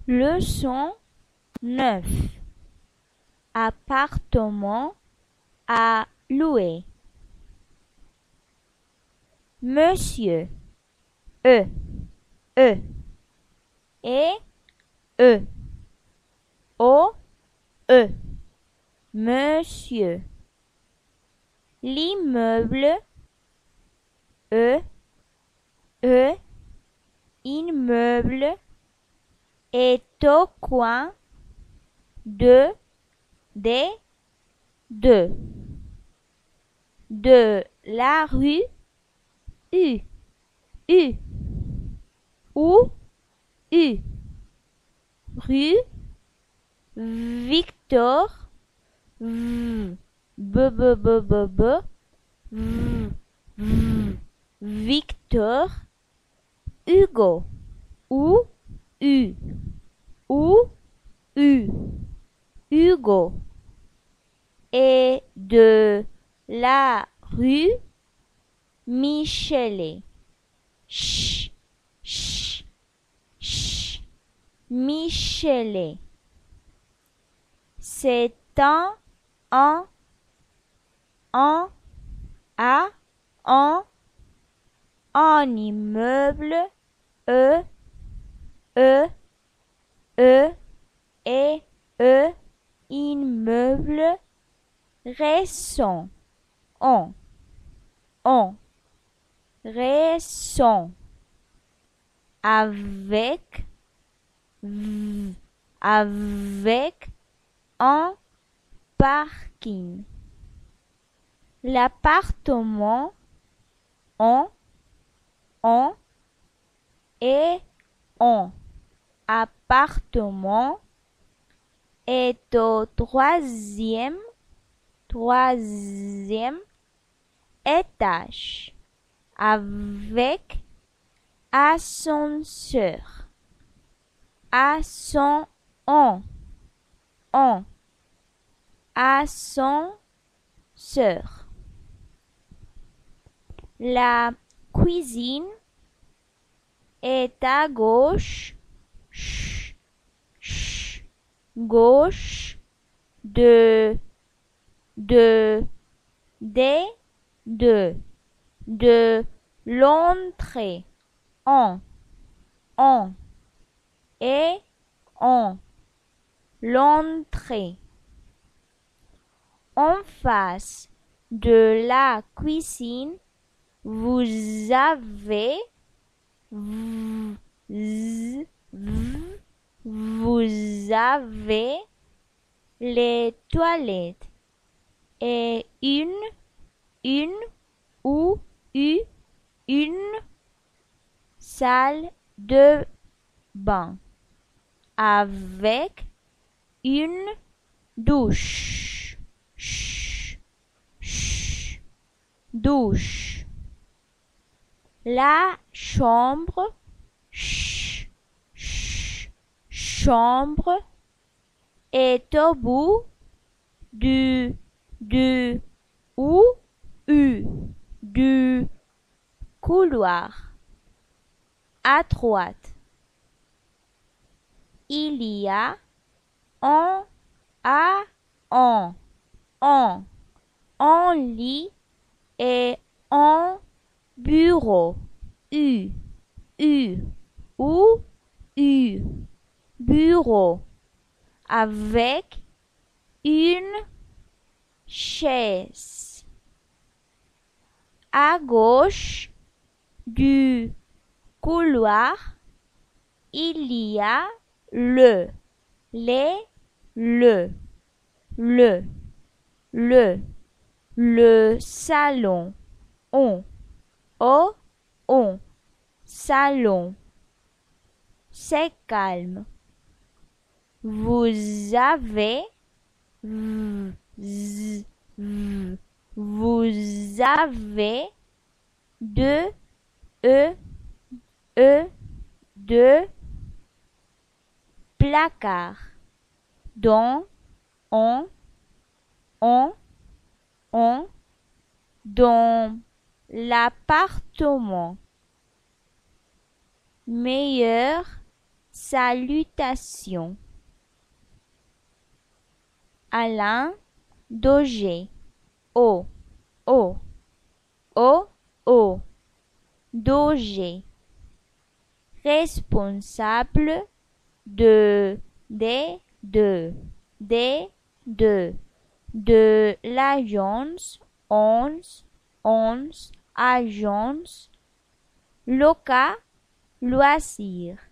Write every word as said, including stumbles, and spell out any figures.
Leçon neuf. Appartement à louer. Monsieur. E. E. Et E. O. E. Monsieur. L'immeuble. E. E. Immeuble est au coin de des deux de la rue U U ou U rue Victor V B B B B B V V Victor Hugo ou U ou U Hugo et de la rue Michelet. Ch, ch, ch, Michelet. C'est un, un, un, à, un, un immeuble, E, E, E, et E, immeuble, récent, on, on, récent, avec, v, avec, un parking. L'appartement, on, on, et on, appartement, est au troisième, troisième étage, avec ascenseur, ascenseur, on, on, ascenseur. La cuisine est à gauche, ch, ch, gauche de, de, des, de, de l'entrée, en, en, et en, l'entrée. En face de la cuisine, vous avez, v, z, v, vous avez les toilettes et une, une ou u, une salle de bain avec une douche, ch, ch, douche. La chambre, ch, ch, chambre, est au bout du, du, ou, u, du couloir, à droite. Il y a un, à, en, en, en lit et en bureau, U, U, ou, U, bureau, avec une chaise. À gauche du couloir, il y a le, les, le, le, le, le salon, on, o, on, salon. C'est calme. Vous avez, v, z, v, vous avez deux, e, e, deux placards dont on, on, on, dans l'appartement. Meilleur Salutations. Alain Daugé. O, O, O, O. Daugé. Responsable de, de, de, de, de, de l'agence, onze, onze, agence, loca, loisir.